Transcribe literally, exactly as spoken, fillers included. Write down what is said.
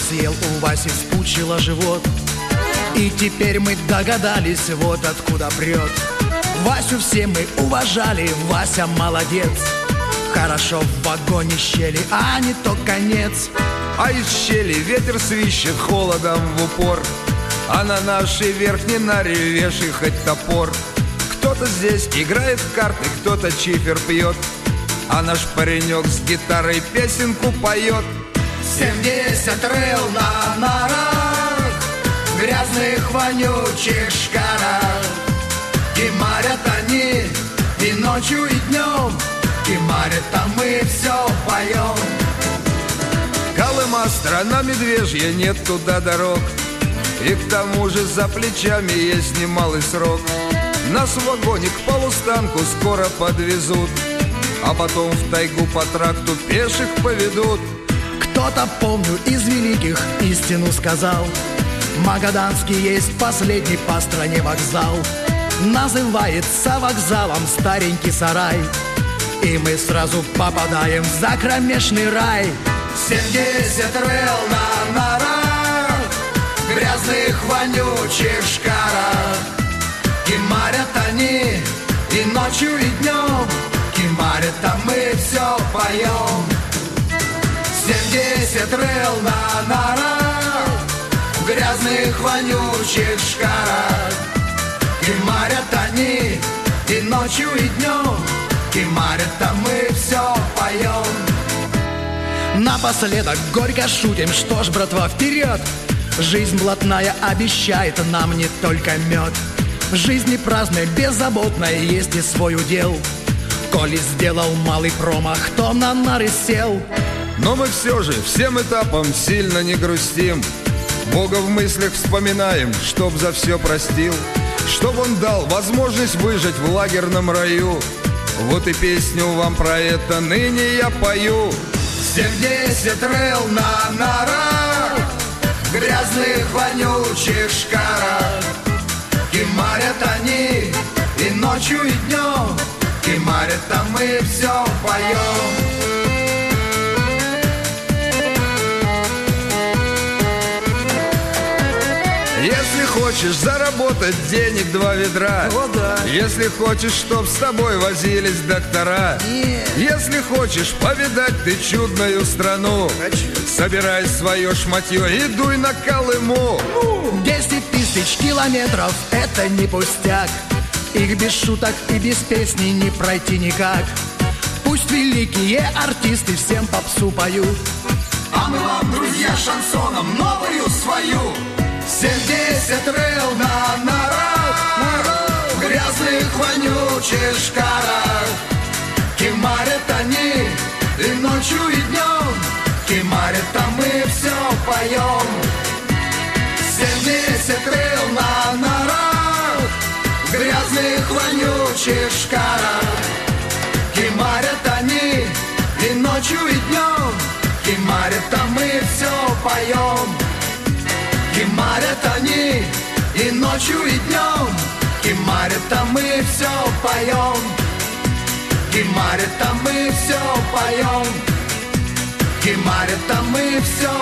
съел, у Васи вспучило живот. И теперь мы догадались, вот откуда прет. Васю все мы уважали, Вася молодец. Хорошо в вагоне щели, а не то конец. А из щели ветер свищет холодом в упор, а на нашей верхней наре вешай хоть топор. Кто-то здесь играет в карты, кто-то чифер пьет, а наш паренек с гитарой песенку поет. Семьдесят рыл на нарах, грязных вонючих шкарах. Кимарят они и ночью, и днем, кимарят, а мы все поем. Колыма страна медвежья, нет туда дорог, и к тому же за плечами есть немалый срок. Нас в вагоне к полустанку скоро подвезут, а потом в тайгу по тракту пеших поведут. Кто-то, помню, из великих истину сказал: Магаданский есть последний по стране вокзал. Называется вокзалом старенький сарай, и мы сразу попадаем в закромешный рай. Семьдесят рыл на нарах, грязных вонючих шкарах. Кимарят они и ночью, и днем, кимарят, а мы все поем. Семьдесят рыл на нарах, грязных вонючих шкарах. Кимарят они и ночью, и днем, кимарят, а мы все поем. Напоследок горько шутим, что ж, братва, вперед! Жизнь блатная обещает нам не только мед. В жизни праздной, беззаботной есть и свой удел. Коли сделал малый промах, то на нары сел. Но мы все же всем этапом сильно не грустим, Бога в мыслях вспоминаем, чтоб за все простил, чтоб он дал возможность выжить в лагерном раю. Вот и песню вам про это ныне я пою. Семьдесят рыл на нарах, грязных вонючих шкарах. Кимарят они и ночью, и днем, кимарят, а мы все поем. Если хочешь заработать денег два ведра, О, да. Если хочешь, чтоб с тобой возились доктора, Нет. Если хочешь повидать ты чудную страну, Хочу. собирай свое шматье и дуй на Колыму. Десять тысяч километров — это не пустяк. Их без шуток и без песни не пройти никак. Пусть великие артисты всем попсу поют, а мы вам, друзья, шансоном новую свою. Семьдесят рыл на нарах, в грязных вонючих шкарах. Кимарят они и ночью, и днем, кимарят, а мы все поем. Семьдесят рыл на нарах, в грязных вонючих шкарах. Кимарят они и ночью, и днем, кимарят, а мы все поем. Кимарят они и ночью, и днем, кимарят, а мы все поем. Кимарят, а мы все поем. Кимарят, а мы все